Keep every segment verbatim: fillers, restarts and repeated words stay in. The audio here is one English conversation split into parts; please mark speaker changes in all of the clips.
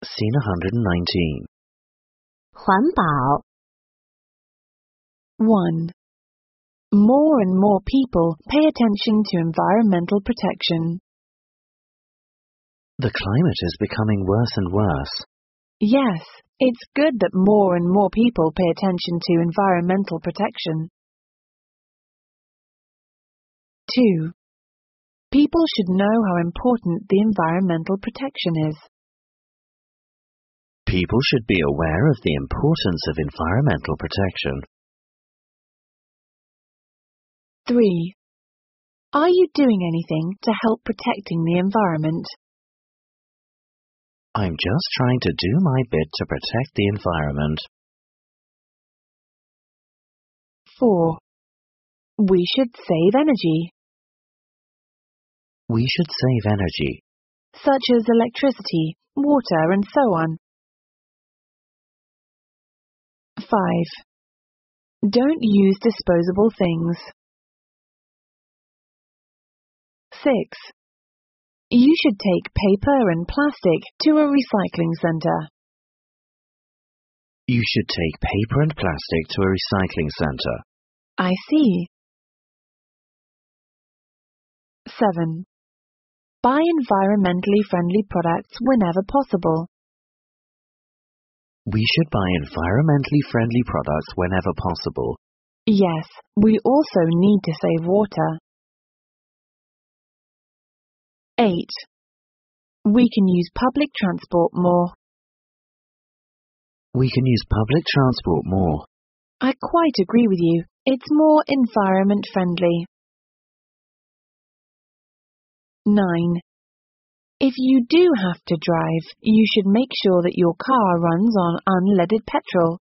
Speaker 1: Scene one hundred nineteen.
Speaker 2: 环保
Speaker 3: one. More and more people pay attention to environmental protection.
Speaker 1: The climate is becoming worse and worse.
Speaker 3: Yes, it's good that more and more people pay attention to environmental protection. two. People should know how important the environmental protection is.
Speaker 1: People should be aware of the importance of environmental protection.
Speaker 3: three. Are you doing anything to help protecting the environment?
Speaker 1: I'm just trying to do my bit to protect the environment.
Speaker 3: four. We should save energy,
Speaker 1: We should save energy,
Speaker 3: such as electricity, water, and so on. five. Don't use disposable things. six. You should take paper and plastic to a recycling center.
Speaker 1: You should take paper and plastic to a recycling center.
Speaker 3: I see. seven. Buy environmentally friendly products whenever possible.
Speaker 1: We should buy environmentally friendly products whenever possible.
Speaker 3: Yes, we also need to save water. eight. We can use public transport more.
Speaker 1: We can use public transport more.
Speaker 3: I quite agree with you. It's more environment friendly. nine. If you do have to drive, you should make sure that your car runs on unleaded petrol.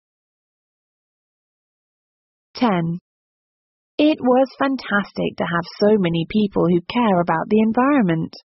Speaker 3: ten. It was fantastic to have so many people who care about the environment.